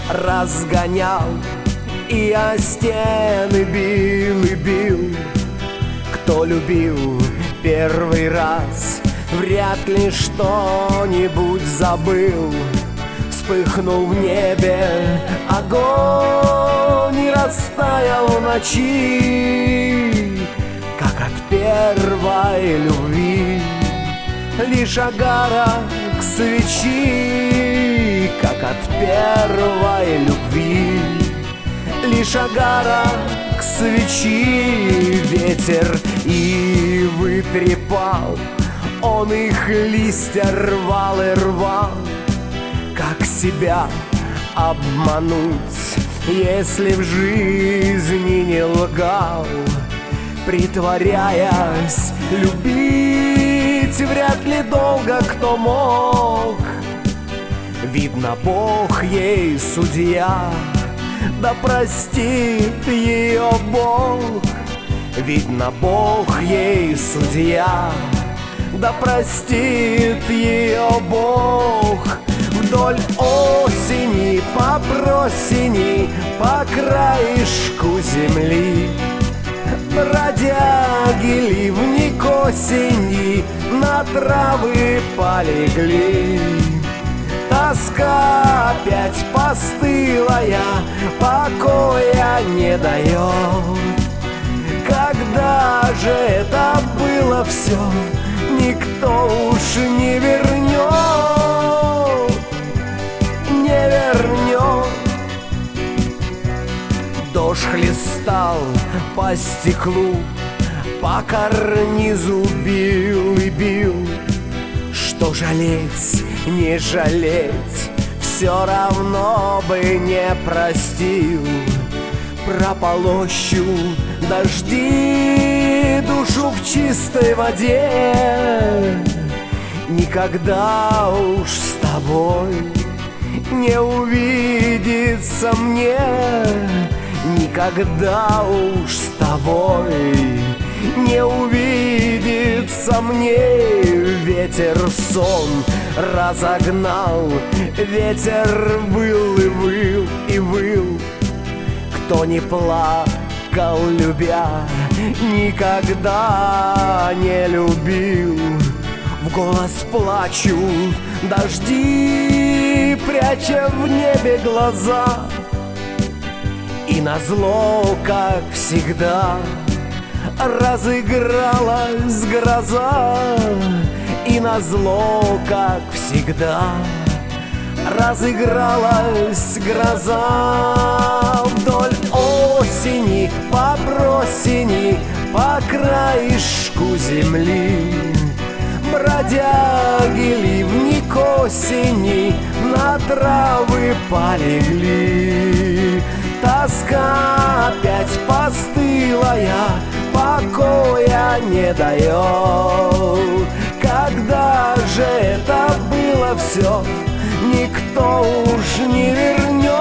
разгонял и о стены бил и бил. Кто любил первый раз, вряд ли что-нибудь забыл. Вспыхнул в небе огонь и растаял в ночи, как от первой любви. Лишь огарок свечи, как от первой любви. Лишь огарок свечи. Ветер ивы трепал, он их листья рвал и рвал. Как себя обмануть, если в жизни не лгал? Притворяясь любить, вряд ли долго кто мог. Видно, Бог ей судья, да простит ее Бог. Видно, Бог ей судья, да простит ее Бог. Вдоль осени, по просени, по краешку земли бродяги ливни к осени на травы полегли. Тоска опять постылая, покоя не дает. Когда же это было все, никто уж не вернет, не вернет. Дождь хлестал по стеклу, по карнизу бил и бил. Что жалеть, не жалеть, все равно бы не простил. Прополощут дожди душу в чистой воде. Никогда уж с тобой не увидится мне. Никогда уж с тобой не увидится мне. Ветер сон разогнал, ветер выл и выл и выл. Кто не плакал, любя, никогда не любил. В голос плачут дожди, пряча в небе глаза. И назло, как всегда, разыгралась гроза. И назло, как всегда, разыгралась гроза. Вдоль осени, по просени, по краешку земли бродяги ливни к осени на травы полегли. Тоска опять постылая, покоя не дает. Когда же это было все, никто уж не вернет.